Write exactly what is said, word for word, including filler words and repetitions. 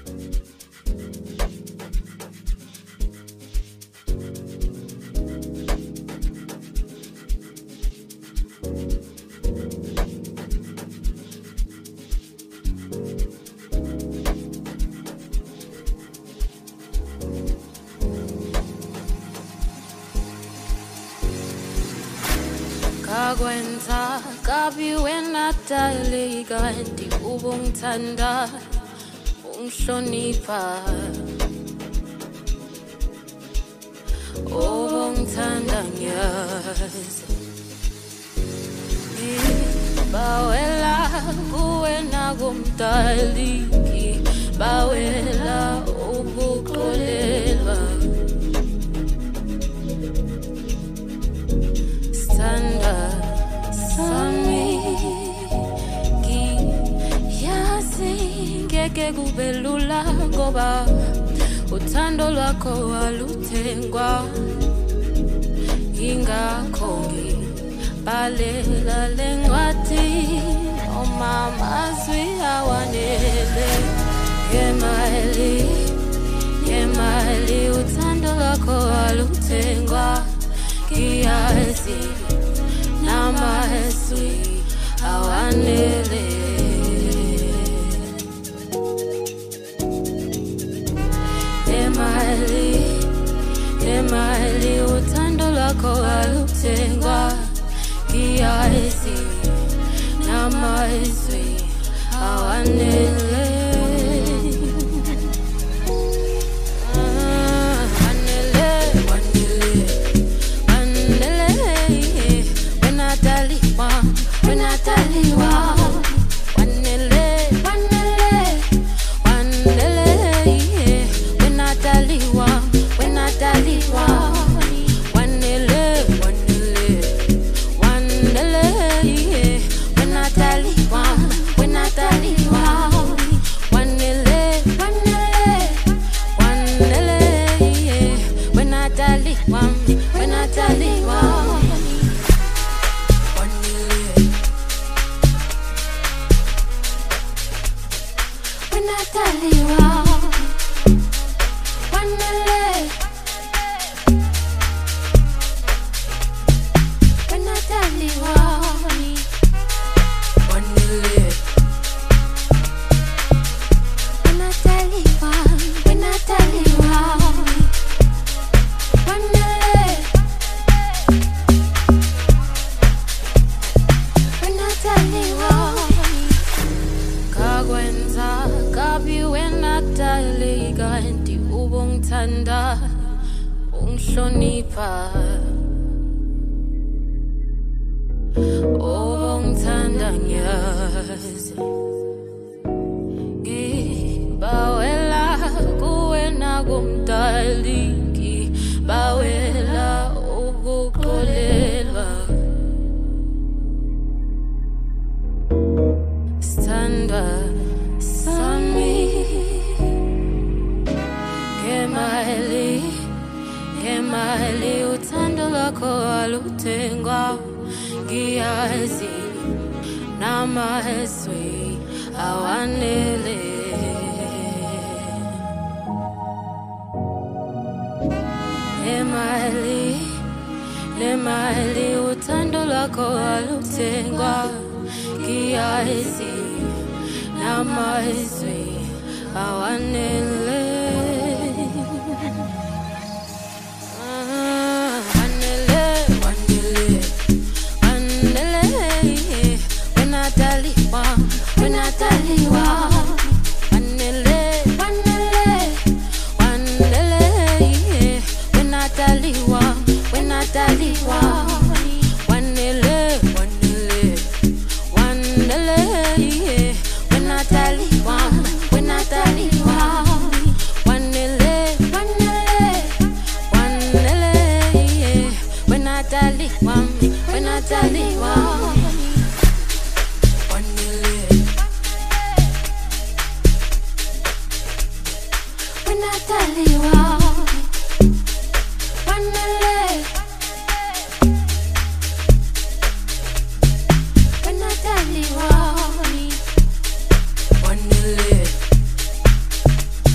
Kagwenza kabi wena talika ndi ubungthanda ungihlonipha ubungthanda ngiyazi bawela kuwena kumdaliki bawela ukuxolelwa Sanda sami Giyazi ngeke kube lula ngoba uthando lwakho waluthengwa ingakho ngibhalela lencwadi noma amazwi awanele yemali yemali uthando lwakho waluthengwa Kiyazi namazwi awanele Emali Emali uthando lwakho waluthengwa Kiyazi namazwi awanele When I tell you all, wanele, wanele, wanele, when I tell you all, when I tell you all, wanele, wanele, wanele, when I tell you all, when I tell you all, wanele, wanele, wanele, when I tell you all, when I tell you all. Thanda ungihlonipha ubungthanda ngiyazi ngibawela kuwena kumdaliki bawela ukuxolelwa Sithanda sami Emali, Emali, uthando lwakho waluthengwa Ngiyazi namazwi awanele Emali, Emali, uthando lwakho waluthengwa Ngiyazi namazwi awanele When I tell you all, wanele, wanele, wanele, when I tell you all, when I tell you all, wanele, wanele, wanele, when I tell you all, when I tell you all, wanele, wanele, wanele, when I tell you all, when I tell you all. When I tell you all, wanele, when I tell you all, wanele,